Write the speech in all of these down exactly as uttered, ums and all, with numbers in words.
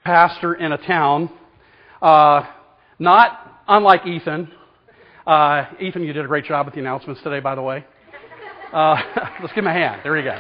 pastor in a town, uh, not unlike Ethan. Uh, Ethan, you did a great job with the announcements today, by the way. Uh, let's give him a hand. There you go.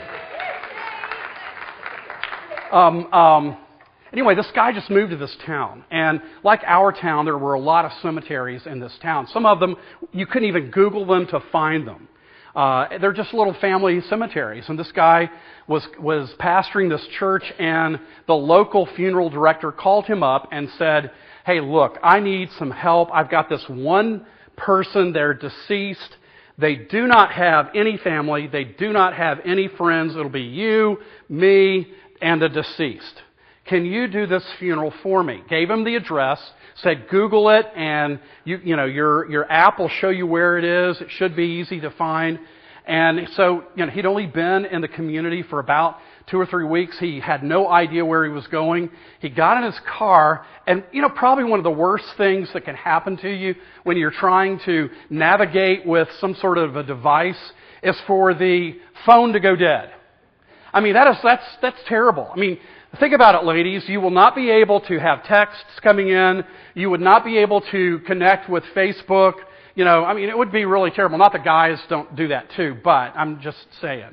Um, um, anyway, this guy just moved to this town. And like our town, there were a lot of cemeteries in this town. Some of them, you couldn't even Google them to find them. Uh, they're just little family cemeteries. And this guy was, was pastoring this church, and the local funeral director called him up and said, hey, look, I need some help. I've got this one person, they're deceased. They do not have any family. They do not have any friends. It'll be you, me, and the deceased. Can you do this funeral for me? Gave him the address, said Google it, and you, you know, your, your app will show you where it is. It should be easy to find. And so, you know, he'd only been in the community for about two or three weeks. He had no idea where he was going. He got in his car, and, you know, probably one of the worst things that can happen to you when you're trying to navigate with some sort of a device is for the phone to go dead. I mean, that is, that's, that's terrible. I mean, think about it, ladies. You will not be able to have texts coming in. You would not be able to connect with Facebook. You know, I mean, it would be really terrible. Not that guys don't do that too, but I'm just saying.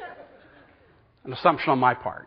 An assumption on my part.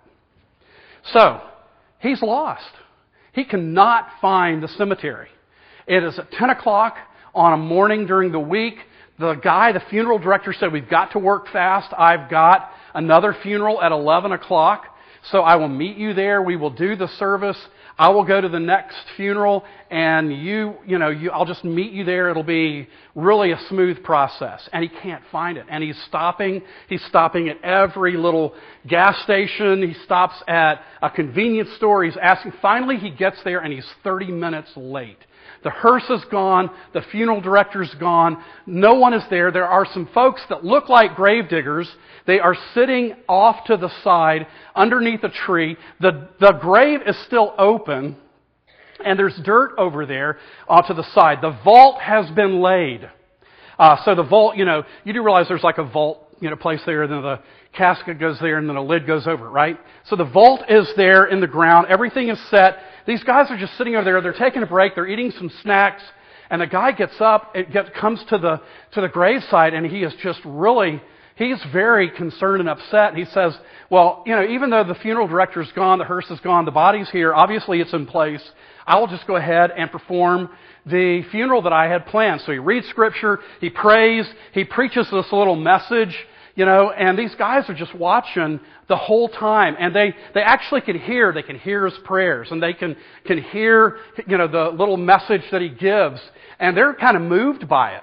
So, he's lost. He cannot find the cemetery. It is at ten o'clock on a morning during the week. The guy, the funeral director, said, we've got to work fast. I've got another funeral at eleven o'clock. So I will meet you there. We will do the service. I will go to the next funeral, and you, you know, you, I'll just meet you there. It'll be really a smooth process. And he can't find it. And he's stopping. He's stopping at every little gas station. He stops at a convenience store. He's asking. Finally, he gets there, and he's thirty minutes late. The hearse is gone. The funeral director's gone. No one is there. There are some folks that look like gravediggers. They are sitting off to the side underneath a tree. The, the grave is still open, and there's dirt over there uh, to the side. The vault has been laid. Uh, so the vault, you know, you do realize there's like a vault, you know, place there, and then the casket goes there, and then a lid goes over it, right? So the vault is there in the ground. Everything is set. These guys are just sitting over there. They're taking a break. They're eating some snacks. And the guy gets up, it gets, comes to the, to the graveside, and he is just really, he's very concerned and upset. And he says, well, you know, even though the funeral director's gone, the hearse is gone, the body's here, obviously it's in place, I will just go ahead and perform the funeral that I had planned. So he reads Scripture, he prays, he preaches this little message, you know, and these guys are just watching the whole time. And they, they actually can hear, they can hear his prayers, and they can, can hear, you know, the little message that he gives. And they're kind of moved by it.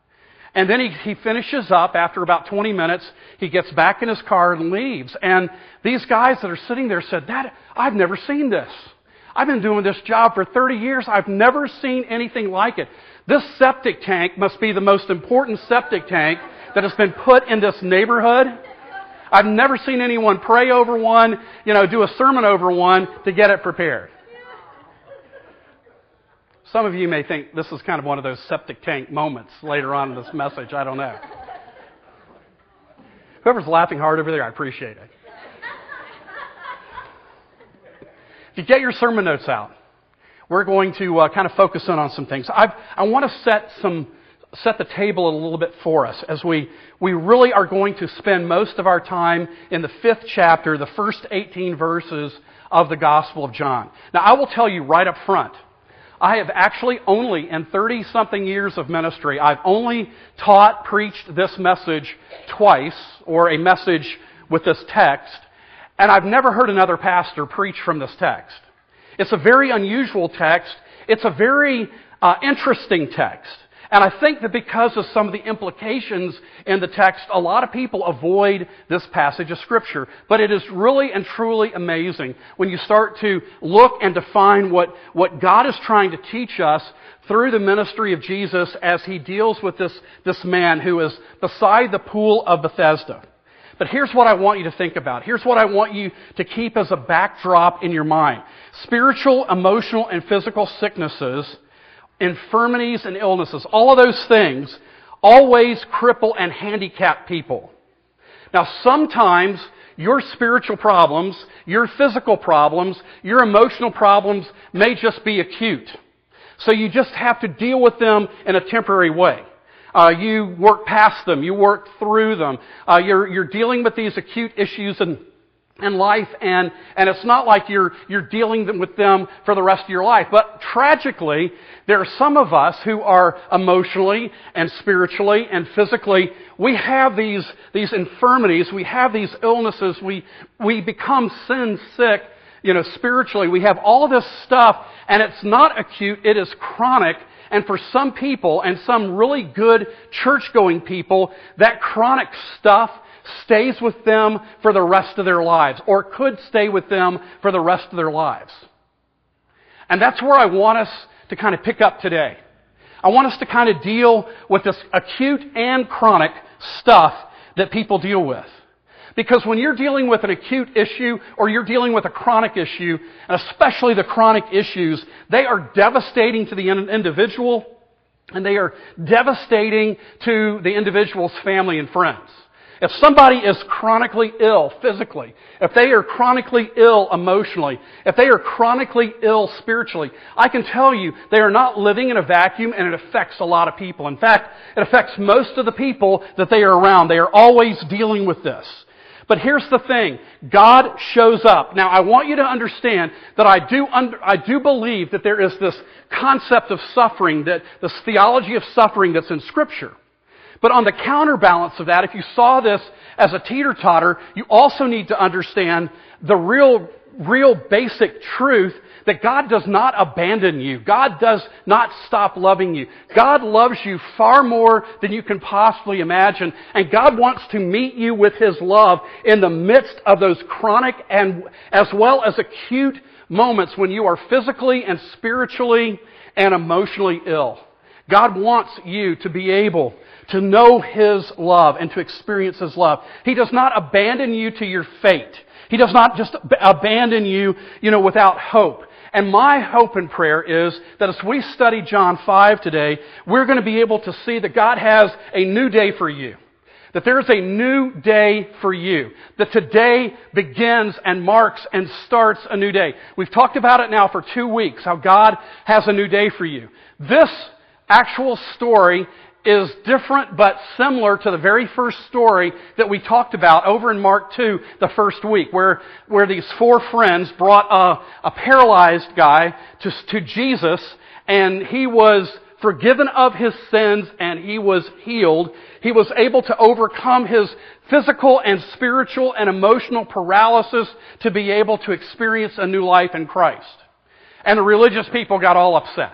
And then he, he finishes up after about twenty minutes. He gets back in his car and leaves. And these guys that are sitting there said, Dad, I've never seen this. I've been doing this job for thirty years. I've never seen anything like it. This septic tank must be the most important septic tank that has been put in this neighborhood. I've never seen anyone pray over one, you know, do a sermon over one to get it prepared. Some of you may think this is kind of one of those septic tank moments later on in this message. I don't know. Whoever's laughing hard over there, I appreciate it. If you get your sermon notes out, we're going to uh, kind of focus in on some things. I've, I want to set some set the table a little bit for us as we, we really are going to spend most of our time in the fifth chapter, the first eighteen verses of the Gospel of John. Now, I will tell you right up front, I have actually only, in thirty-something years of ministry, I've only taught, preached this message twice, or a message with this text, and I've never heard another pastor preach from this text. It's a very unusual text. It's a very uh, interesting text. And I think that because of some of the implications in the text, a lot of people avoid this passage of Scripture. But it is really and truly amazing when you start to look and define what, what God is trying to teach us through the ministry of Jesus as He deals with this, this man who is beside the pool of Bethesda. But here's what I want you to think about. Here's what I want you to keep as a backdrop in your mind. Spiritual, emotional, and physical sicknesses, infirmities and illnesses, all of those things always cripple and handicap people. Now, sometimes your spiritual problems, your physical problems, your emotional problems may just be acute. So you just have to deal with them in a temporary way. Uh, you work past them. You work through them. Uh, you're, you're dealing with these acute issues in, in life, and, and it's not like you're, you're dealing with them for the rest of your life. But tragically, there are some of us who are emotionally and spiritually and physically, we have these, these infirmities, we have these illnesses, we, we become sin sick, you know, spiritually. We have all of this stuff, and it's not acute, it is chronic. And for some people, and some really good church-going people, that chronic stuff stays with them for the rest of their lives, or could stay with them for the rest of their lives. And that's where I want us to kind of pick up today. I want us to kind of deal with this acute and chronic stuff that people deal with. Because when you're dealing with an acute issue or you're dealing with a chronic issue, and especially the chronic issues, they are devastating to the individual, and they are devastating to the individual's family and friends. If somebody is chronically ill physically, if they are chronically ill emotionally, if they are chronically ill spiritually, I can tell you they are not living in a vacuum, and it affects a lot of people. In fact, it affects most of the people that they are around. They are always dealing with this. But here's the thing. God shows up. Now, I want you to understand that I do under, I do believe that there is this concept of suffering, that this theology of suffering that's in Scripture. But on the counterbalance of that, if you saw this as a teeter-totter, you also need to understand the real, real basic truth that God does not abandon you. God does not stop loving you. God loves you far more than you can possibly imagine. And God wants to meet you with His love in the midst of those chronic and as well as acute moments when you are physically and spiritually and emotionally ill. God wants you to be able to know His love and to experience His love. He does not abandon you to your fate. He does not just abandon you, you know, without hope. And my hope and prayer is that as we study John five today, we're going to be able to see that God has a new day for you. That there is a new day for you. That today begins and marks and starts a new day. We've talked about it now for two weeks, how God has a new day for you. This actual story is different but similar to the very first story that we talked about over in Mark two the first week, where, where these four friends brought a, a paralyzed guy to, to Jesus, and he was forgiven of his sins and he was healed. He was able to overcome his physical and spiritual and emotional paralysis to be able to experience a new life in Christ. And the religious people got all upset.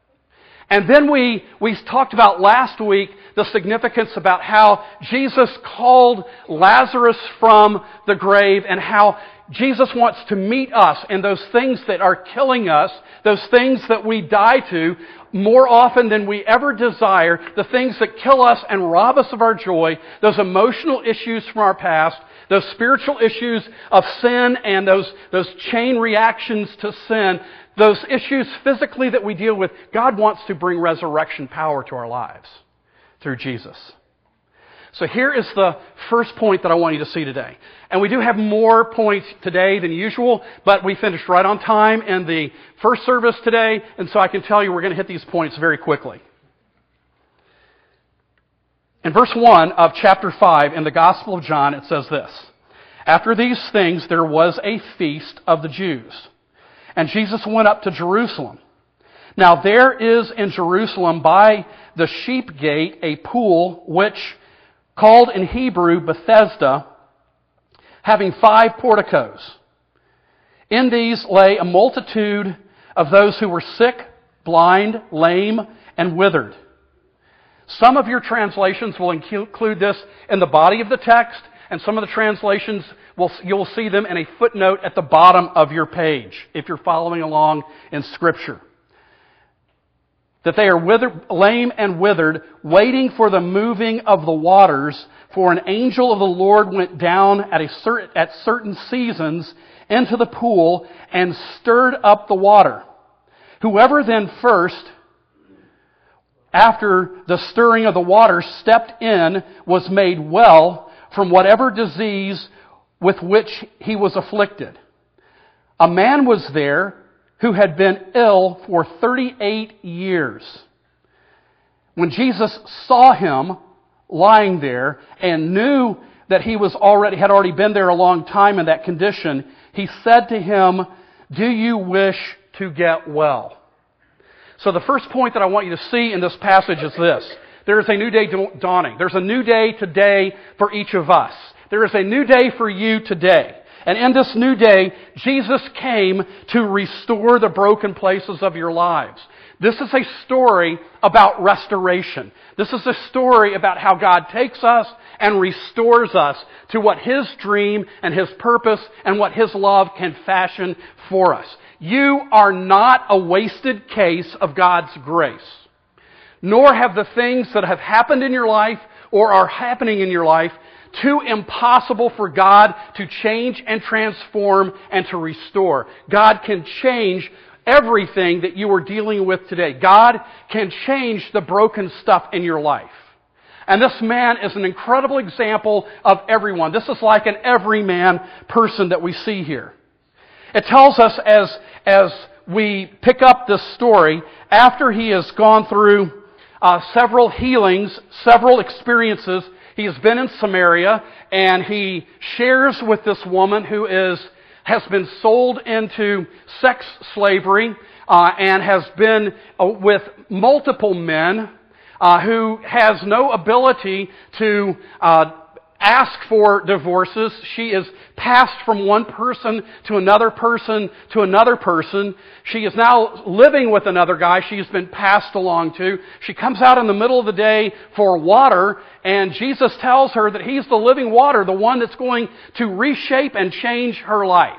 And then we, we talked about last week the significance about how Jesus called Lazarus from the grave, and how Jesus wants to meet us and those things that are killing us, those things that we die to more often than we ever desire, the things that kill us and rob us of our joy, those emotional issues from our past, those spiritual issues of sin and those, those chain reactions to sin, those issues physically that we deal with. God wants to bring resurrection power to our lives through Jesus. So here is the first point that I want you to see today. And we do have more points today than usual, but we finished right on time in the first service today, and so I can tell you we're going to hit these points very quickly. In verse one of chapter five in the Gospel of John, it says this: "After these things there was a feast of the Jews, and Jesus went up to Jerusalem. Now there is in Jerusalem by the sheep gate a pool which, called in Hebrew Bethesda, having five porticos. In these lay a multitude of those who were sick, blind, lame, and withered." Some of your translations will include this in the body of the text, and some of the translations, will you'll see them in a footnote at the bottom of your page, if you're following along in Scripture. That they are withered, lame and withered, waiting for the moving of the waters, for an angel of the Lord went down at, a certain, at certain seasons into the pool and stirred up the water. Whoever then first, after the stirring of the water, stepped in was made well from whatever disease with which he was afflicted. A man was there who had been ill for thirty-eight years. When Jesus saw him lying there and knew that he was already had already been there a long time in that condition, he said to him, "Do you wish to get well?" So the first point that I want you to see in this passage is this. There is a new day dawning. There's a new day today for each of us. There is a new day for you today. And in this new day, Jesus came to restore the broken places of your lives. This is a story about restoration. This is a story about how God takes us and restores us to what His dream and His purpose and what His love can fashion for us. You are not a wasted case of God's grace, nor have the things that have happened in your life or are happening in your life too impossible for God to change and transform and to restore. God can change everything that you are dealing with today. God can change the broken stuff in your life. And this man is an incredible example of everyone. This is like an everyman person that we see here. It tells us as, as we pick up this story, after he has gone through uh, several healings, several experiences, he has been in Samaria, and he shares with this woman who is has been sold into sex slavery uh, and has been uh, with multiple men uh, who has no ability to uh, ask for divorces. She is passed from one person to another person to another person. She is now living with another guy she has been passed along to. She comes out in the middle of the day for water, and Jesus tells her that He's the living water, the one that's going to reshape and change her life.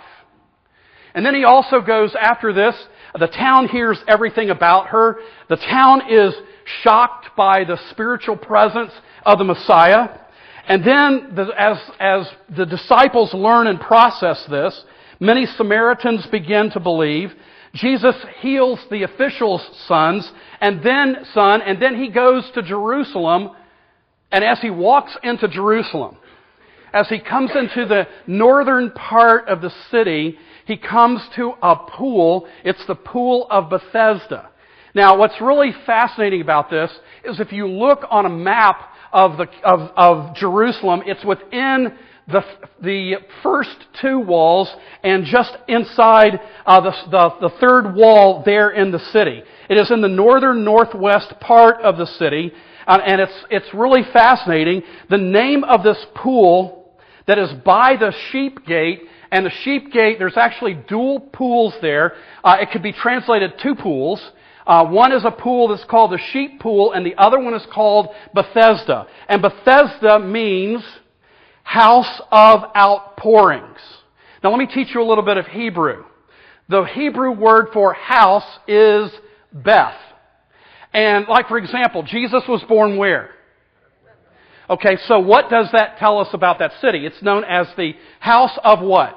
And then He also goes after this. The town hears everything about her. The town is shocked by the spiritual presence of the Messiah. And then, the, as, as the disciples learn and process this, many Samaritans begin to believe. Jesus heals the officials' sons, and then son, and then He goes to Jerusalem. And as He walks into Jerusalem, as He comes into the northern part of the city, He comes to a pool. It's the Pool of Bethesda. Now, what's really fascinating about this is if you look on a map of the of, of Jerusalem, it's within the the first two walls and just inside uh, the, the the third wall there in the city. It is in the northern northwest part of the city, uh, and it's it's really fascinating. The name of this pool that is by the sheep gate, and the sheep gate, there's actually dual pools there. Uh, it could be translated two pools. Uh, one is a pool that's called the sheep pool, and the other one is called Bethesda. And Bethesda means house of outpourings. Now let me teach you a little bit of Hebrew. The Hebrew word for house is Beth. And like for example, Jesus was born where? Okay, so what does that tell us about that city? It's known as the house of what?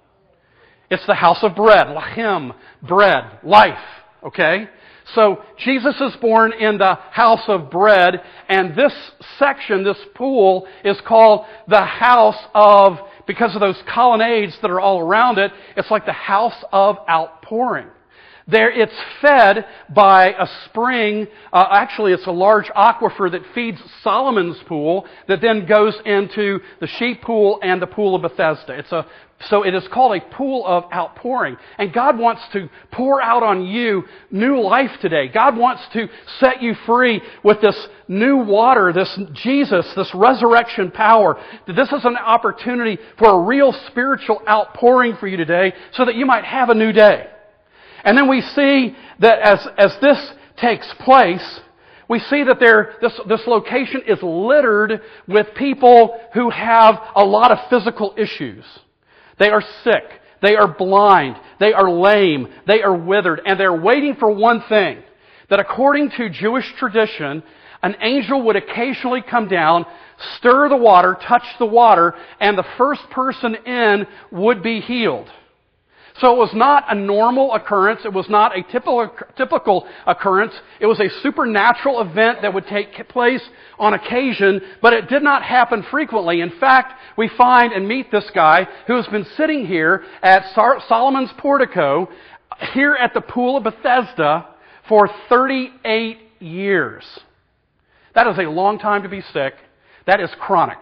It's the house of bread. Lahim, bread, life. Okay? So Jesus is born in the house of bread, and this section, this pool, is called the house of, because of those colonnades that are all around it, it's like the house of outpouring. There, it's fed by a spring. Uh, actually, it's a large aquifer that feeds Solomon's pool that then goes into the sheep pool and the pool of Bethesda. It's a so it is called a pool of outpouring. And God wants to pour out on you new life today. God wants to set you free with this new water, this Jesus, this resurrection power. This is an opportunity for a real spiritual outpouring for you today so that you might have a new day. And then we see that as, as this takes place, we see that there, this, this location is littered with people who have a lot of physical issues. They are sick. They are blind. They are lame. They are withered. And they're waiting for one thing, that according to Jewish tradition, an angel would occasionally come down, stir the water, touch the water, and the first person in would be healed. So it was not a normal occurrence. It was not a typical, typical occurrence. It was a supernatural event that would take place on occasion, but it did not happen frequently. In fact, we find and meet this guy who has been sitting here at Solomon's portico, here at the Pool of Bethesda, for thirty-eight years. That is a long time to be sick. That is chronic.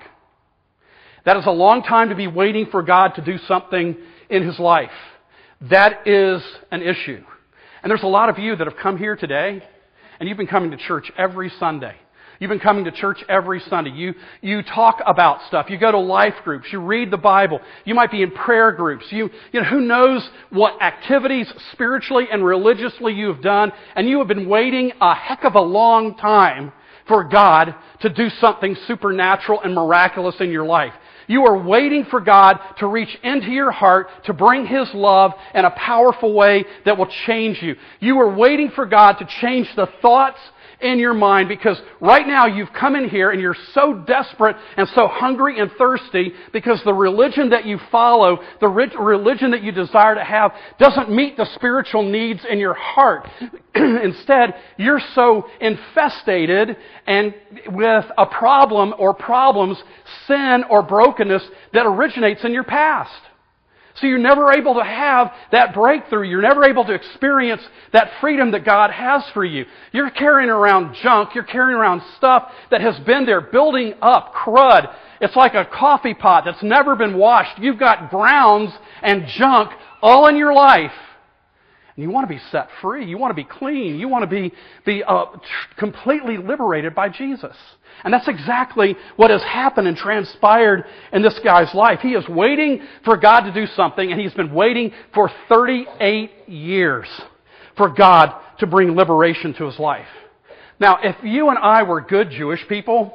That is a long time to be waiting for God to do something in his life. That is an issue. And there's a lot of you that have come here today, and you've been coming to church every Sunday. You've been coming to church every Sunday. You, you talk about stuff. You go to life groups. You read the Bible. You might be in prayer groups. You, you know, who knows what activities spiritually and religiously you have done, and you have been waiting a heck of a long time for God to do something supernatural and miraculous in your life. You are waiting for God to reach into your heart to bring His love in a powerful way that will change you. You are waiting for God to change the thoughts in your mind, because right now you've come in here and you're so desperate and so hungry and thirsty because the religion that you follow, the religion that you desire to have, doesn't meet the spiritual needs in your heart. Instead, you're so infestated and with a problem or problems, sin or brokenness that originates in your past. So you're never able to have that breakthrough. You're never able to experience that freedom that God has for you. You're carrying around junk. You're carrying around stuff that has been there building up, crud. It's like a coffee pot that's never been washed. You've got grounds and junk all in your life. And you want to be set free. You want to be clean. You want to be, be uh, completely liberated by Jesus. And that's exactly what has happened and transpired in this guy's life. He is waiting for God to do something, and he's been waiting for thirty-eight years for God to bring liberation to his life. Now, if you and I were good Jewish people,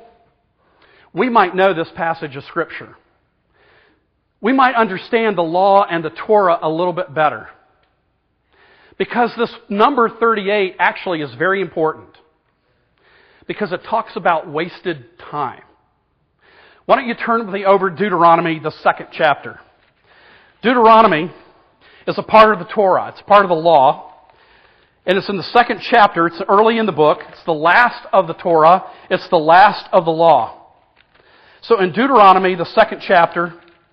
we might know this passage of Scripture. We might understand the law and the Torah a little bit better. Because this number thirty-eight actually is very important. Because it talks about wasted time. Why don't you turn with me over to Deuteronomy, the second chapter. Deuteronomy is a part of the Torah. It's a part of the law. And it's in the second chapter. It's early in the book. It's the last of the Torah. It's the last of the law. So in Deuteronomy, the second chapter,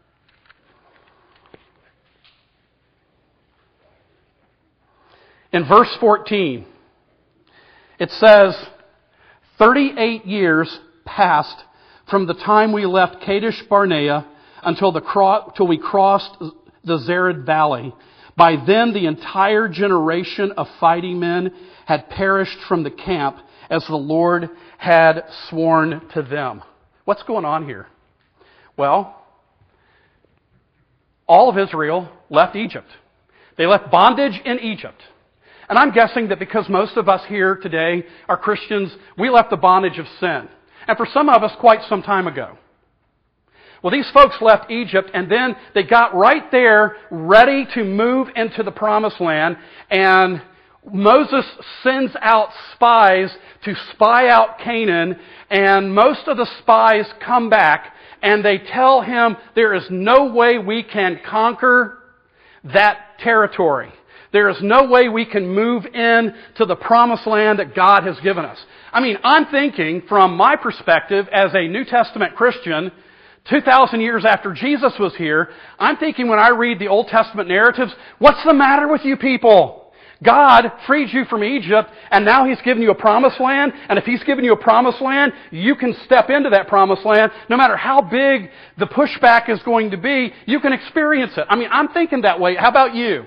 in verse fourteen, it says, thirty-eight years passed from the time we left Kadesh Barnea until the cro- till we crossed the Zered Valley. By then the entire generation of fighting men had perished from the camp as the Lord had sworn to them. What's going on here? Well, all of Israel left Egypt. They left bondage in Egypt. And I'm guessing that because most of us here today are Christians, we left the bondage of sin. And for some of us, quite some time ago. Well, these folks left Egypt, and then they got right there ready to move into the Promised Land, and Moses sends out spies to spy out Canaan, and most of the spies come back, and they tell him there is no way we can conquer that territory. There is no way we can move in to the Promised Land that God has given us. I mean, I'm thinking from my perspective as a New Testament Christian, two thousand years after Jesus was here, I'm thinking when I read the Old Testament narratives, what's the matter with you people? God freed you from Egypt, and now He's given you a Promised Land, and if He's given you a Promised Land, you can step into that Promised Land. No matter how big the pushback is going to be, you can experience it. I mean, I'm thinking that way. How about you?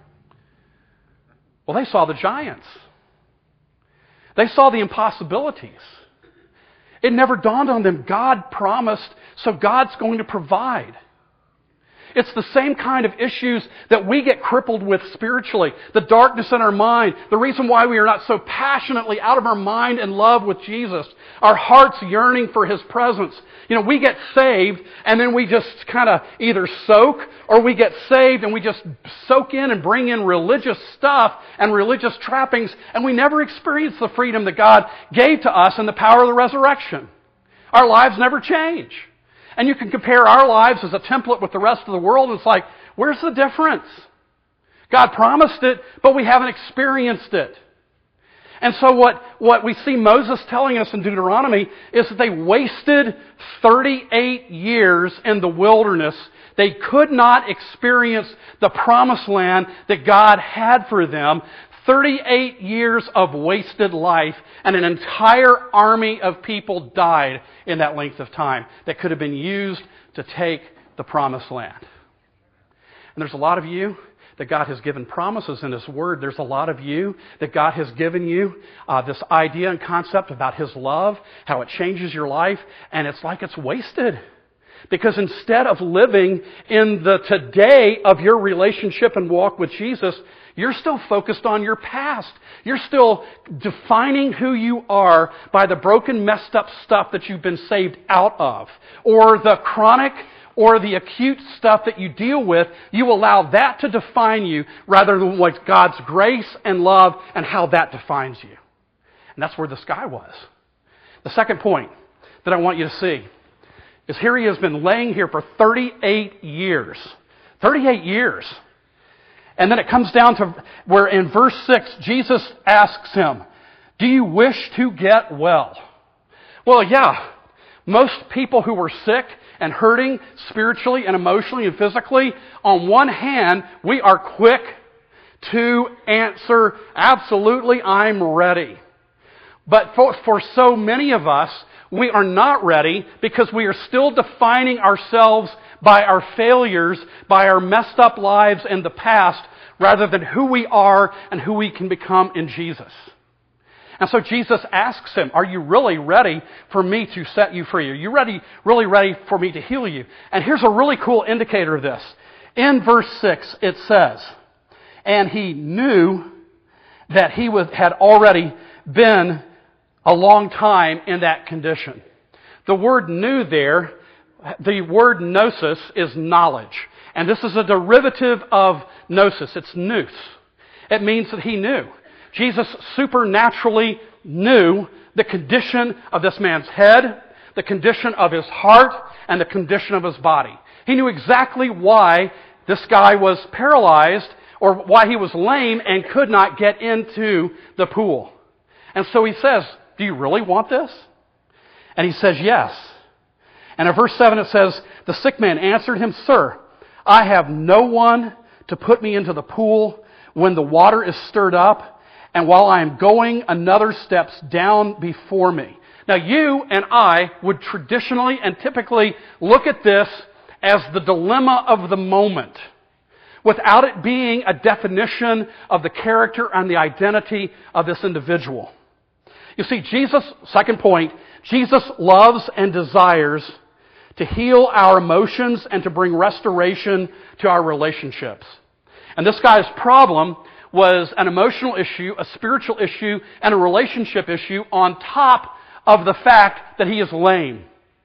Well, they saw the giants. They saw the impossibilities. It never dawned on them. God promised, so God's going to provide. It's the same kind of issues that we get crippled with spiritually. The darkness in our mind. The reason why we are not so passionately out of our mind in love with Jesus. Our hearts yearning for His presence. You know, we get saved and then we just kind of either soak, or we get saved and we just soak in and bring in religious stuff and religious trappings, and we never experience the freedom that God gave to us in the power of the resurrection. Our lives never change. And you can compare our lives as a template with the rest of the world, and it's like, where's the difference? God promised it, but we haven't experienced it. And so what, what we see Moses telling us in Deuteronomy is that they wasted thirty-eight years in the wilderness. They could not experience the promised land that God had for them. thirty-eight years of wasted life, and an entire army of people died in that length of time that could have been used to take the promised land. And there's a lot of you that God has given promises in His Word. There's a lot of you that God has given you uh, this idea and concept about His love, how it changes your life, and it's like it's wasted. Because instead of living in the today of your relationship and walk with Jesus, you're still focused on your past. You're still defining who you are by the broken, messed up stuff that you've been saved out of, or the chronic or the acute stuff that you deal with. You allow that to define you rather than what God's grace and love and how that defines you. And that's where this guy was. The second point that I want you to see is here he has been laying here for thirty-eight years. thirty-eight years. And then it comes down to where in verse six, Jesus asks him, "Do you wish to get well?" Well, yeah. Most people who were sick and hurting spiritually and emotionally and physically, on one hand, we are quick to answer, absolutely, I'm ready. But for, for so many of us, we are not ready because we are still defining ourselves by our failures, by our messed up lives in the past, rather than who we are and who we can become in Jesus. And so Jesus asks him, are you really ready for me to set you free? Are you ready, really ready for me to heal you? And here's a really cool indicator of this. In verse six, it says, and he knew that he was, had already been a long time in that condition. The word knew there, the word gnosis is knowledge. And this is a derivative of gnosis. It's nous. It means that he knew. Jesus supernaturally knew the condition of this man's head, the condition of his heart, and the condition of his body. He knew exactly why this guy was paralyzed or why he was lame and could not get into the pool. And so he says, do you really want this? And he says, yes. And in verse seven it says, the sick man answered him, Sir, I have no one to put me into the pool when the water is stirred up, and while I am going, another steps down before me. Now you and I would traditionally and typically look at this as the dilemma of the moment, without it being a definition of the character and the identity of this individual. You see, Jesus, second point, Jesus loves and desires to heal our emotions and to bring restoration to our relationships. And this guy's problem was an emotional issue, a spiritual issue, and a relationship issue on top of the fact that he is lame.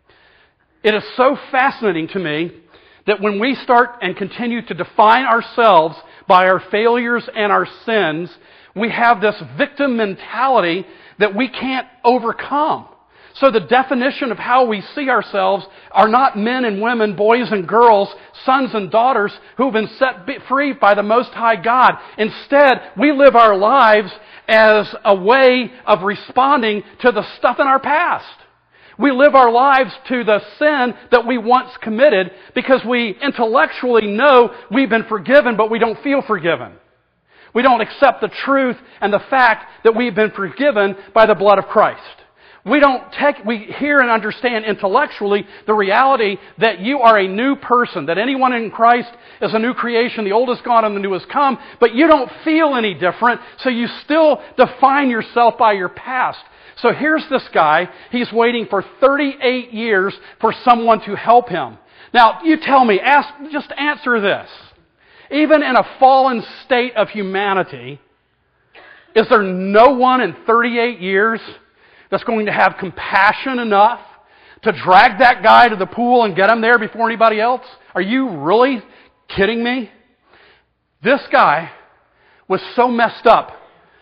It is so fascinating to me that when we start and continue to define ourselves by our failures and our sins, we have this victim mentality that we can't overcome. So the definition of how we see ourselves are not men and women, boys and girls, sons and daughters who have been set free by the Most High God. Instead, we live our lives as a way of responding to the stuff in our past. We live our lives to the sin that we once committed because we intellectually know we've been forgiven, but we don't feel forgiven. We don't accept the truth and the fact that we've been forgiven by the blood of Christ. We don't take, we hear and understand intellectually the reality that you are a new person, that anyone in Christ is a new creation, the old is gone and the new has come, but you don't feel any different, so you still define yourself by your past. So here's this guy, he's waiting for thirty-eight years for someone to help him. Now, you tell me, ask, just answer this. Even in a fallen state of humanity, is there no one in thirty-eight years that's going to have compassion enough to drag that guy to the pool and get him there before anybody else? Are you really kidding me? This guy was so messed up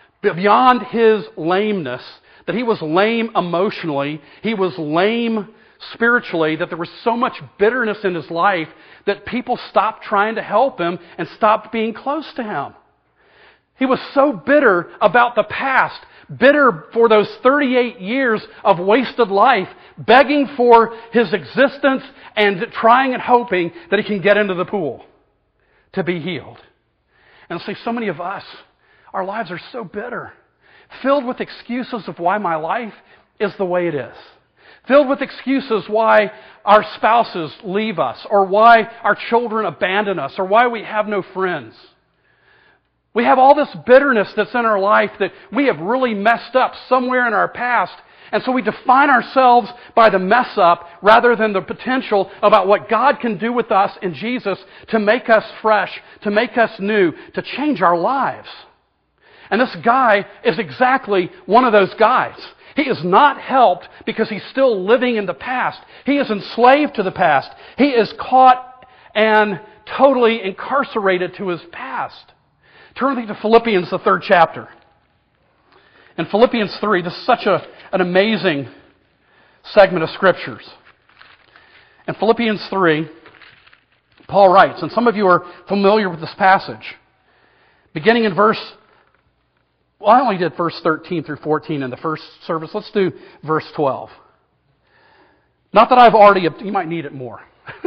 beyond his lameness that he was lame emotionally, he was lame spiritually that there was so much bitterness in his life that people stopped trying to help him and stopped being close to him. He was so bitter about the past, bitter for those thirty-eight years of wasted life, begging for his existence and trying and hoping that he can get into the pool to be healed. And see, so many of us, our lives are so bitter, filled with excuses of why my life is the way it is. Filled with excuses why our spouses leave us, or why our children abandon us, or why we have no friends. We have all this bitterness that's in our life that we have really messed up somewhere in our past, and so we define ourselves by the mess up rather than the potential about what God can do with us in Jesus to make us fresh, to make us new, to change our lives. And this guy is exactly one of those guys. He is not helped because he's still living in the past. He is enslaved to the past. He is caught and totally incarcerated to his past. Turn with me to Philippians, the third chapter. In Philippians three, this is such a, an amazing segment of Scriptures. In Philippians three, Paul writes, and some of you are familiar with this passage, beginning in verse, well, I only did verse thirteen through fourteen in the first service. Let's do verse twelve. Not that I've already, you might need it more.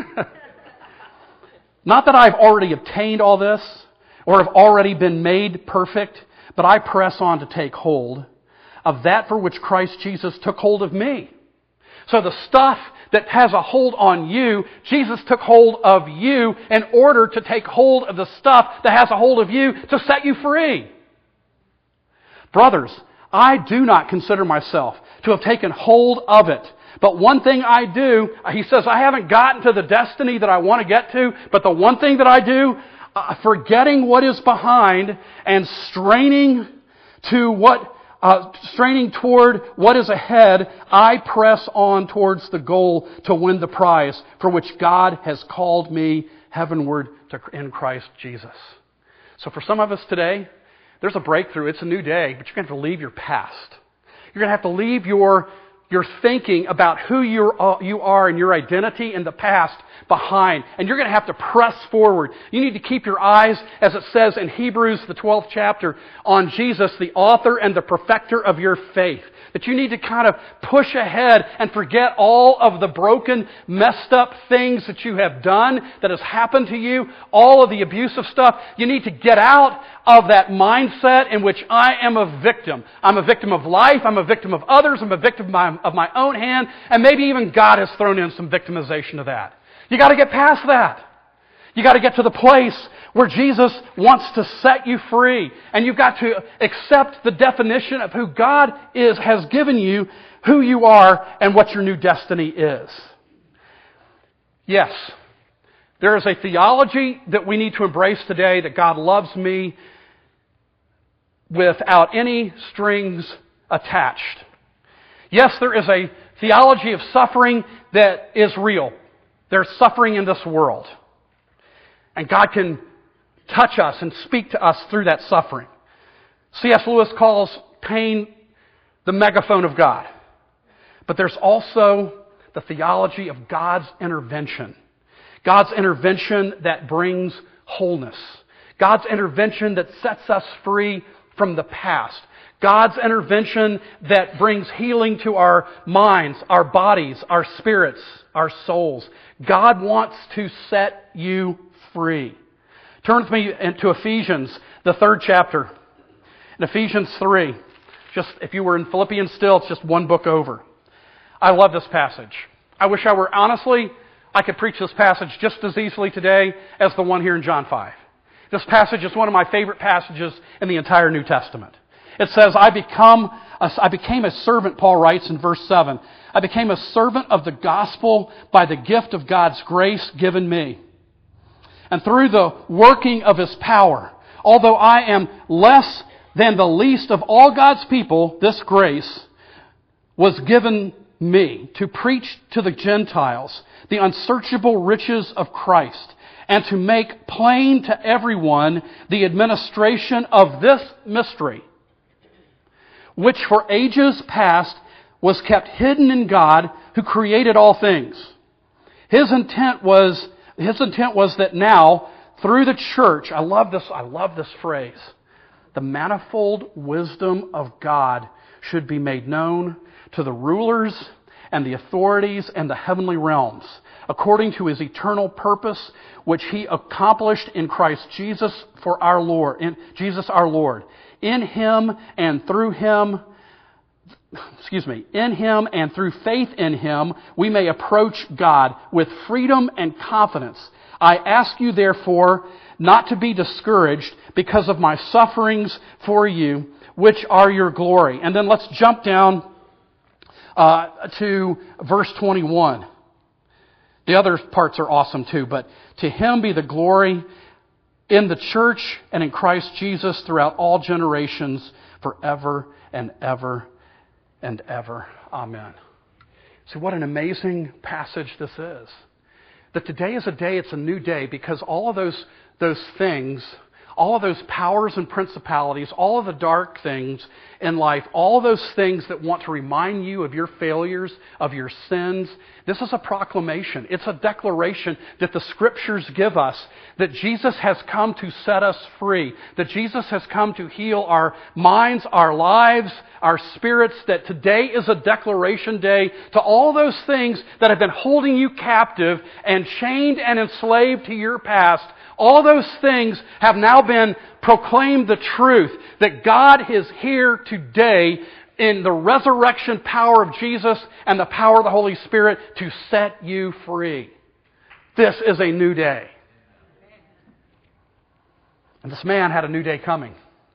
Not that I've already obtained all this, or have already been made perfect, but I press on to take hold of that for which Christ Jesus took hold of me. So the stuff that has a hold on you, Jesus took hold of you in order to take hold of the stuff that has a hold of you to set you free. Brothers, I do not consider myself to have taken hold of it. But one thing I do, he says, I haven't gotten to the destiny that I want to get to, but the one thing that I do, Uh, forgetting what is behind and straining to what, uh, straining toward what is ahead, I press on towards the goal to win the prize for which God has called me heavenward to, in Christ Jesus. So for some of us today, there's a breakthrough. It's a new day, but you're going to have to leave your past. You're going to have to leave your Your thinking about who you're, you are and your identity in the past behind. And you're going to have to press forward. You need to keep your eyes, as it says in Hebrews, the twelfth chapter, on Jesus, the author and the perfecter of your faith. That you need to kind of push ahead and forget all of the broken, messed up things that you have done, that has happened to you, all of the abusive stuff. You need to get out of that mindset in which I am a victim. I'm a victim of life. I'm a victim of others. I'm a victim of my, of my own hand. And maybe even God has thrown in some victimization of that. You got to get past that. You got to get to the place where Jesus wants to set you free. And you've got to accept the definition of who God is, has given you, who you are, and what your new destiny is. Yes, there is a theology that we need to embrace today, that God loves me without any strings attached. Yes, there is a theology of suffering that is real. There's suffering in this world. And God can touch us and speak to us through that suffering. C S Lewis calls pain the megaphone of God. But there's also the theology of God's intervention. God's intervention that brings wholeness. God's intervention that sets us free from the past. God's intervention that brings healing to our minds, our bodies, our spirits, our souls. God wants to set you free. Turn with me into Ephesians, the third chapter. In Ephesians three, just if you were in Philippians still, it's just one book over. I love this passage. I wish I were, honestly, I could preach this passage just as easily today as the one here in John five. This passage is one of my favorite passages in the entire New Testament. It says, I become, a, I became a servant, Paul writes in verse seven. I became a servant of the gospel by the gift of God's grace given me. And through the working of His power, although I am less than the least of all God's people, this grace was given me to preach to the Gentiles the unsearchable riches of Christ, and to make plain to everyone the administration of this mystery, which for ages past was kept hidden in God, who created all things. His intent was, his intent was that now, through the church, I love this, I love this phrase, the manifold wisdom of God should be made known to the rulers and the authorities and the heavenly realms, according to His eternal purpose, which He accomplished in Christ Jesus for our Lord, in Jesus our Lord. In Him and through Him, excuse me, in Him and through faith in Him, we may approach God with freedom and confidence. I ask you, therefore, not to be discouraged because of my sufferings for you, which are your glory. And then let's jump down uh, to verse twenty-one. The other parts are awesome too, but to Him be the glory in the church and in Christ Jesus throughout all generations, forever and ever and ever. Amen. See, what an amazing passage this is. That today is a day, it's a new day, because all of those, those things, all of those powers and principalities, all of the dark things in life, all of those things that want to remind you of your failures, of your sins, this is a proclamation. It's a declaration that the Scriptures give us that Jesus has come to set us free, that Jesus has come to heal our minds, our lives, our spirits, that today is a declaration day to all those things that have been holding you captive and chained and enslaved to your past. All those things have now been proclaimed the truth that God is here today in the resurrection power of Jesus and the power of the Holy Spirit to set you free. This is a new day. And this man had a new day coming.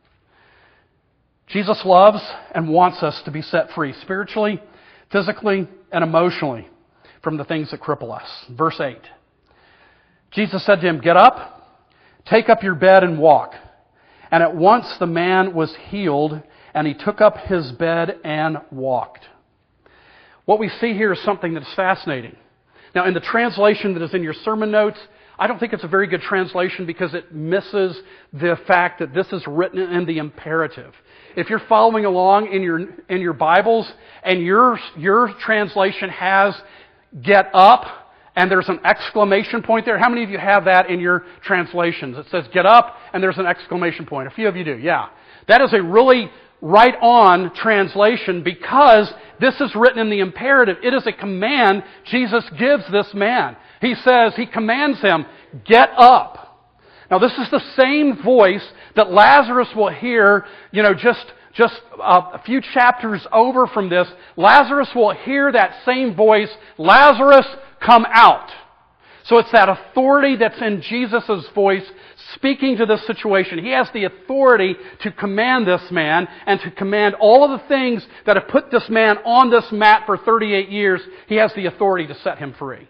Jesus loves and wants us to be set free spiritually, physically, and emotionally from the things that cripple us. Verse eight. Jesus said to him, "Get up, take up your bed and walk." And at once the man was healed, and he took up his bed and walked. What we see here is something that is fascinating. Now, in the translation that is in your sermon notes, I don't think it's a very good translation because it misses the fact that this is written in the imperative. If you're following along in your in your Bibles and your your translation has "get up," and there's an exclamation point there. How many of you have that in your translations? It says "get up" and there's an exclamation point. A few of you do, yeah. That is a really right-on translation because this is written in the imperative. It is a command Jesus gives this man. He says, he commands him, "Get up." Now this is the same voice that Lazarus will hear, you know, just Just uh, a few chapters over from this. Lazarus will hear that same voice, "Lazarus, come out." So it's that authority that's in Jesus' voice speaking to this situation. He has the authority to command this man and to command all of the things that have put this man on this mat for thirty-eight years. He has the authority to set him free.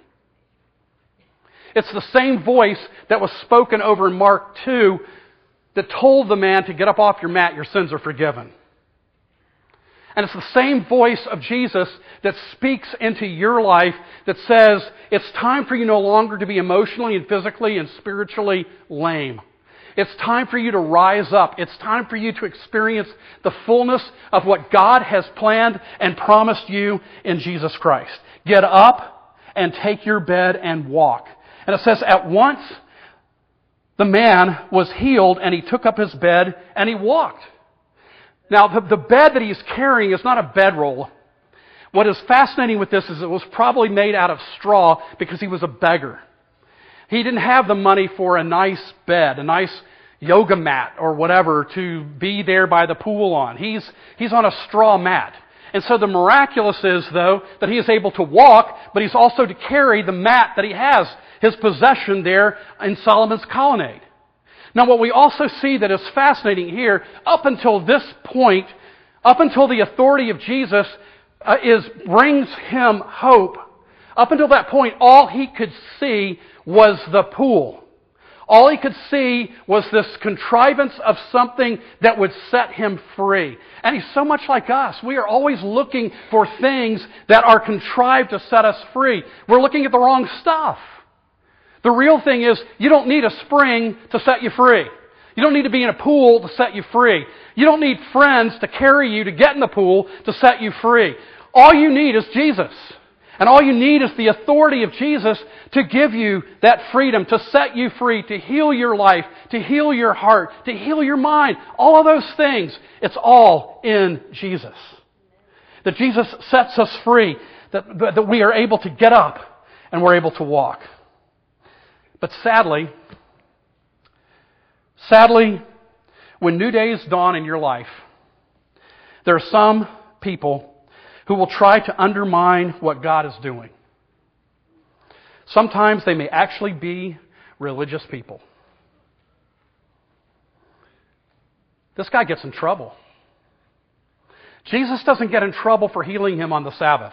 It's the same voice that was spoken over in Mark two that told the man to get up off your mat, your sins are forgiven. And it's the same voice of Jesus that speaks into your life that says, it's time for you no longer to be emotionally and physically and spiritually lame. It's time for you to rise up. It's time for you to experience the fullness of what God has planned and promised you in Jesus Christ. Get up and take your bed and walk. And it says, at once the man was healed, and he took up his bed and he walked. Now, the, the bed that he's carrying is not a bedroll. What is fascinating with this is it was probably made out of straw because he was a beggar. He didn't have the money for a nice bed, a nice yoga mat or whatever to be there by the pool on. He's, he's on a straw mat. And so the miraculous is, though, that he is able to walk, but he's also to carry the mat that he has, his possession there in Solomon's colonnade. Now, what we also see that is fascinating here, up until this point, up until the authority of Jesus uh, is brings him hope, up until that point, all he could see was the pool. All he could see was this contrivance of something that would set him free. And he's so much like us. We are always looking for things that are contrived to set us free. We're looking at the wrong stuff. The real thing is, you don't need a spring to set you free. You don't need to be in a pool to set you free. You don't need friends to carry you to get in the pool to set you free. All you need is Jesus. And all you need is the authority of Jesus to give you that freedom, to set you free, to heal your life, to heal your heart, to heal your mind. All of those things, it's all in Jesus. That Jesus sets us free, that, that we are able to get up and we're able to walk. But sadly, sadly, when new days dawn in your life, there are some people who will try to undermine what God is doing. Sometimes they may actually be religious people. This guy gets in trouble. Jesus doesn't get in trouble for healing him on the Sabbath.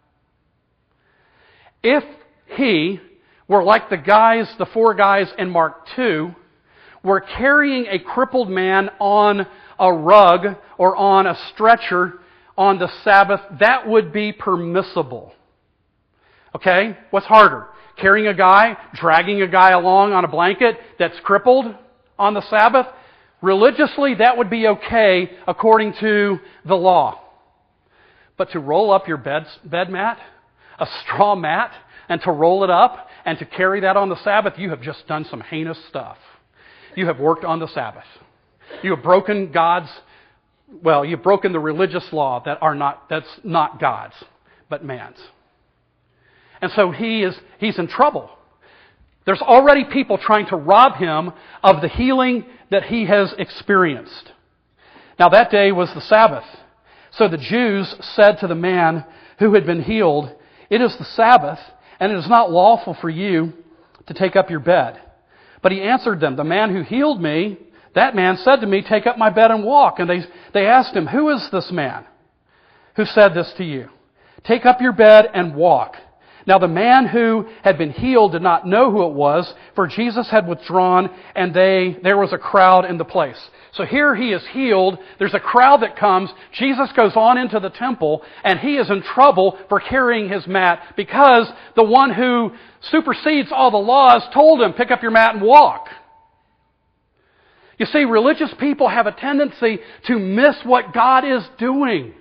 If he were like the guys, the four guys in Mark two, were carrying a crippled man on a rug or on a stretcher on the Sabbath, that would be permissible. Okay? What's harder? Carrying a guy, dragging a guy along on a blanket that's crippled on the Sabbath? Religiously, that would be okay according to the law. But to roll up your bed, bed mat, a straw mat, and to roll it up and to carry that on the Sabbath, you have just done some heinous stuff. You have worked on the Sabbath. You have broken God's, well, you've broken the religious law that are not, that's not God's, but man's. And so he is, he's in trouble. There's already people trying to rob him of the healing that he has experienced. Now that day was the Sabbath. So the Jews said to the man who had been healed, "It is the Sabbath, and it is not lawful for you to take up your bed." But he answered them, "The man who healed me, that man said to me, 'Take up my bed and walk.'" And they, they asked him, "Who is this man who said this to you? Take up your bed and walk." Now the man who had been healed did not know who it was, for Jesus had withdrawn, and they there was a crowd in the place. So here he is healed. There's a crowd that comes. Jesus goes on into the temple, and he is in trouble for carrying his mat because the one who supersedes all the laws told him, "Pick up your mat and walk." You see, religious people have a tendency to miss what God is doing.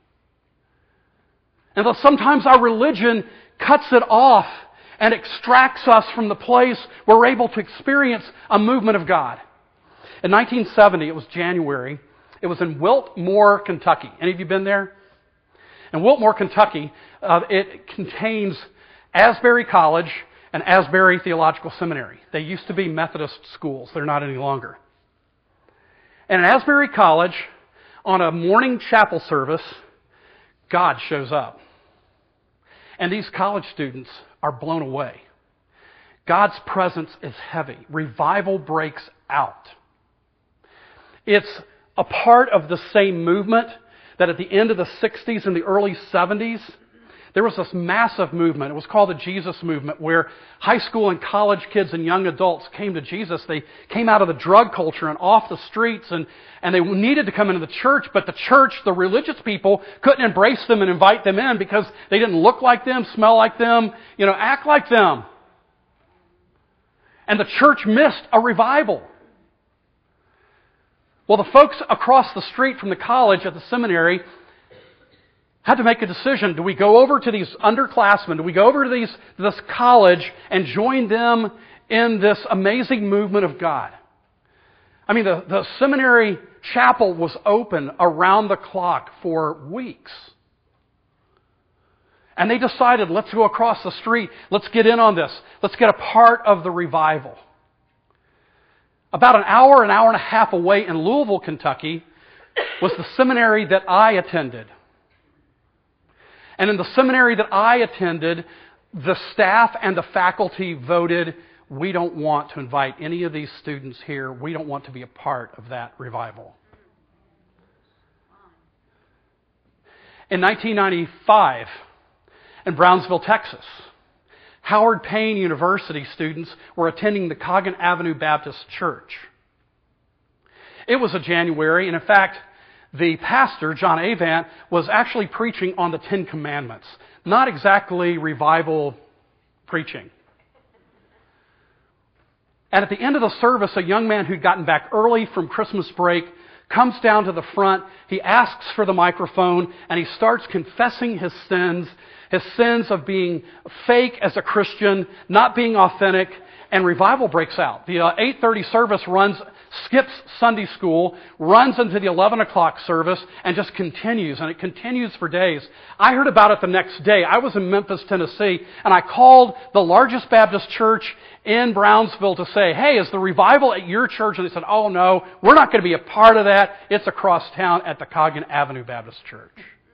And that sometimes our religion cuts it off and extracts us from the place where we're able to experience a movement of God. In nineteen seventy, it was January, it was in Wilmore, Kentucky. Any of you been there? In Wilmore, Kentucky, uh, it contains Asbury College and Asbury Theological Seminary. They used to be Methodist schools. They're not any longer. And at Asbury College, on a morning chapel service, God shows up. And these college students are blown away. God's presence is heavy. Revival breaks out. It's a part of the same movement that at the end of the sixties and the early seventies, there was this massive movement. It was called the Jesus Movement, where high school and college kids and young adults came to Jesus. They came out of the drug culture and off the streets, and, and they needed to come into the church, but the church, the religious people, couldn't embrace them and invite them in because they didn't look like them, smell like them, you know, act like them. And the church missed a revival. Well, the folks across the street from the college at the seminary had to make a decision. Do we go over to these underclassmen? Do we go over to these this college and join them in this amazing movement of God? I mean, the, the seminary chapel was open around the clock for weeks. And they decided, let's go across the street. Let's get in on this. Let's get a part of the revival. About an hour, an hour and a half away in Louisville, Kentucky, was the seminary that I attended. And in the seminary that I attended, the staff and the faculty voted, we don't want to invite any of these students here. We don't want to be a part of that revival. In nineteen ninety-five, in Brownsville, Texas, Howard Payne University students were attending the Coggin Avenue Baptist Church. It was a January, and in fact, the pastor, John Avant, was actually preaching on the Ten Commandments. Not exactly revival preaching. And at the end of the service, a young man who'd gotten back early from Christmas break comes down to the front, he asks for the microphone, and he starts confessing his sins, his sins of being fake as a Christian, not being authentic, and revival breaks out. The uh, eight thirty service runs, skips Sunday school, runs into the eleven o'clock service, and just continues, and it continues for days. I heard about it the next day. I was in Memphis, Tennessee, and I called the largest Baptist church in Brownsville to say, hey, is the revival at your church? And they said, oh no, we're not going to be a part of that. It's across town at the Coggin Avenue Baptist Church.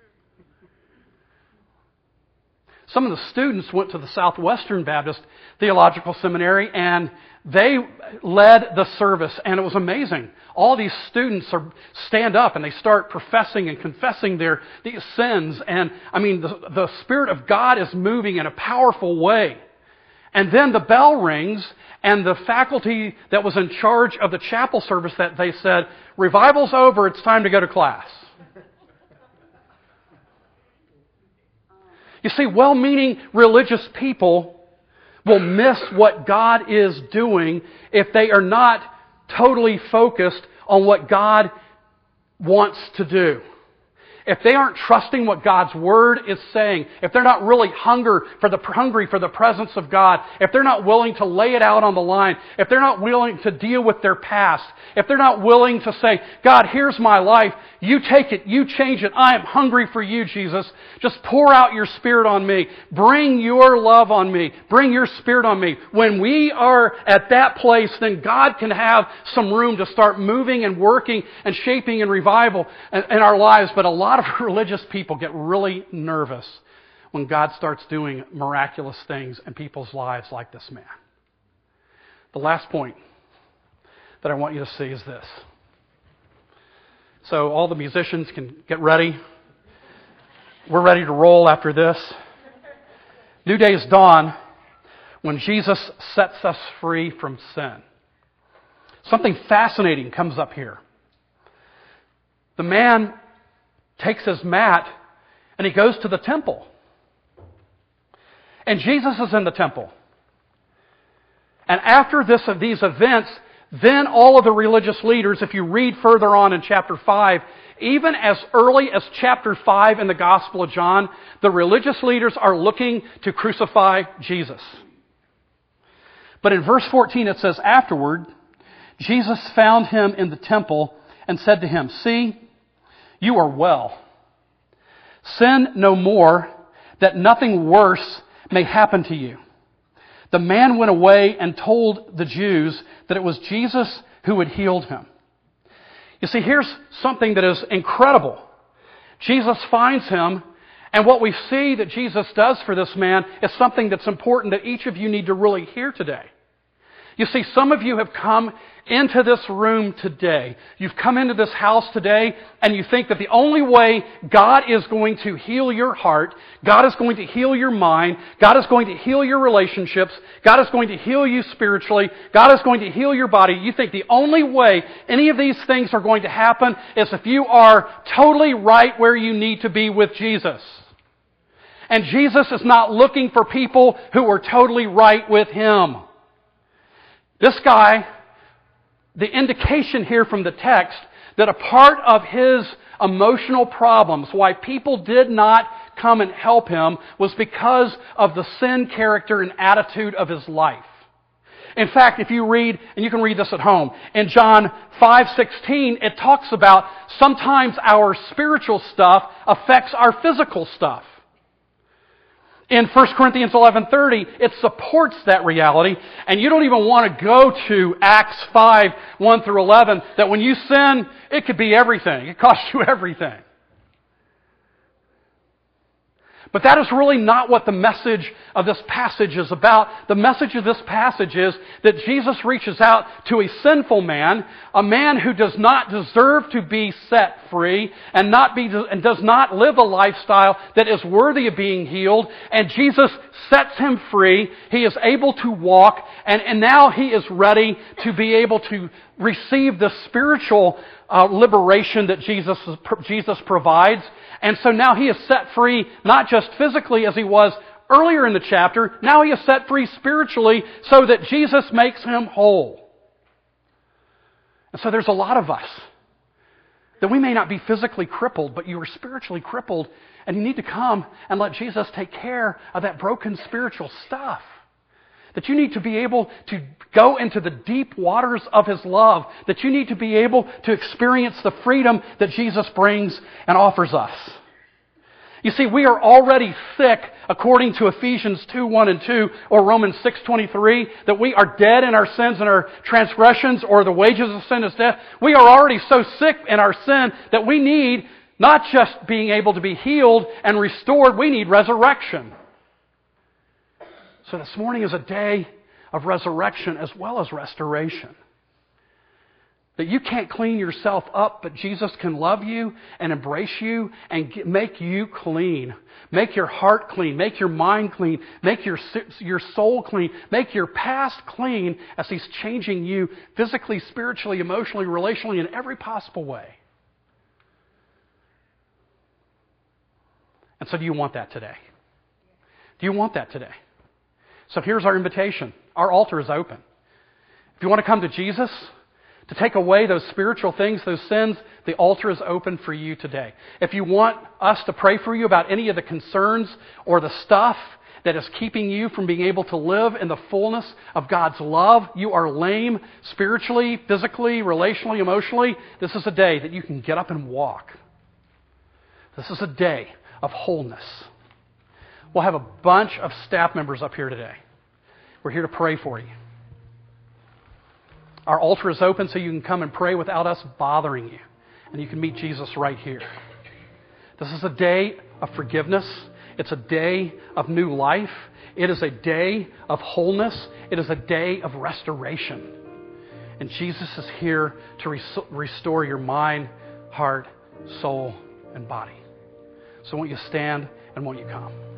Some of the students went to the Southwestern Baptist Theological Seminary, and they led the service, and it was amazing. All these students are stand up and they start professing and confessing their these sins, and I mean the, the Spirit of God is moving in a powerful way. And then the bell rings, and the faculty that was in charge of the chapel service, that they said, revival's over, it's time to go to class. You see, well-meaning religious people will miss what God is doing if they are not totally focused on what God wants to do. If they aren't trusting what God's Word is saying, if they're not really hunger for the, hungry for the presence of God, if they're not willing to lay it out on the line, if they're not willing to deal with their past, if they're not willing to say, God, here's my life, you take it, you change it, I am hungry for you, Jesus. Just pour out your Spirit on me. Bring your love on me. Bring your Spirit on me. When we are at that place, then God can have some room to start moving and working and shaping in revival in our lives. But a lot of religious people get really nervous when God starts doing miraculous things in people's lives like this man. The last point that I want you to see is this. So all the musicians can get ready. We're ready to roll after this. New days dawn when Jesus sets us free from sin. Something fascinating comes up here. The man takes his mat and he goes to the temple. And Jesus is in the temple. And after this of these events, then all of the religious leaders, if you read further on in chapter five, even as early as chapter five in the Gospel of John, the religious leaders are looking to crucify Jesus. But in verse fourteen it says, afterward, Jesus found him in the temple and said to him, see, you are well. Sin no more, that nothing worse may happen to you. The man went away and told the Jews that it was Jesus who had healed him. You see, here's something that is incredible. Jesus finds him, and what we see that Jesus does for this man is something that's important that each of you need to really hear today. You see, some of you have come into this room today. You've come into this house today, and you think that the only way God is going to heal your heart, God is going to heal your mind, God is going to heal your relationships, God is going to heal you spiritually, God is going to heal your body. You think the only way any of these things are going to happen is if you are totally right where you need to be with Jesus. And Jesus is not looking for people who are totally right with Him. This guy, the indication here from the text that a part of his emotional problems, why people did not come and help him, was because of the sin character and attitude of his life. In fact, if you read, and you can read this at home, in John five sixteen, it talks about sometimes our spiritual stuff affects our physical stuff. In First Corinthians eleven thirty, it supports that reality, and you don't even want to go to Acts five, one through eleven, that when you sin, it could be everything. It costs you everything. But that is really not what the message of this passage is about. The message of this passage is that Jesus reaches out to a sinful man, a man who does not deserve to be set free and not be and does not live a lifestyle that is worthy of being healed. And Jesus sets him free. He is able to walk, and, and now he is ready to be able to receive the spiritual uh, liberation that Jesus Jesus provides. And so now he is set free, not just physically as he was earlier in the chapter, now he is set free spiritually so that Jesus makes him whole. And so there's a lot of us That we may not be physically crippled, but you are spiritually crippled, and you need to come and let Jesus take care of that broken spiritual stuff. That you need to be able to go into the deep waters of His love. That you need to be able to experience the freedom that Jesus brings and offers us. You see, we are already sick, according to Ephesians two, one and two, or Romans six, twenty-three, that we are dead in our sins and our transgressions, or the wages of sin is death. We are already so sick in our sin that we need not just being able to be healed and restored, we need resurrection. So this morning is a day of resurrection as well as restoration. That you can't clean yourself up, but Jesus can love you and embrace you and get, make you clean. Make your heart clean. Make your mind clean. Make your, your soul clean. Make your past clean as He's changing you physically, spiritually, emotionally, relationally, in every possible way. And so do you want that today? Do you want that today? So here's our invitation. Our altar is open. If you want to come to Jesus, to take away those spiritual things, those sins, the altar is open for you today. If you want us to pray for you about any of the concerns or the stuff that is keeping you from being able to live in the fullness of God's love, you are lame spiritually, physically, relationally, emotionally, this is a day that you can get up and walk. This is a day of wholeness. We'll have a bunch of staff members up here today. We're here to pray for you. Our altar is open so you can come and pray without us bothering you. And you can meet Jesus right here. This is a day of forgiveness. It's a day of new life. It is a day of wholeness. It is a day of restoration. And Jesus is here to res- restore your mind, heart, soul, and body. So won't you stand and won't you come?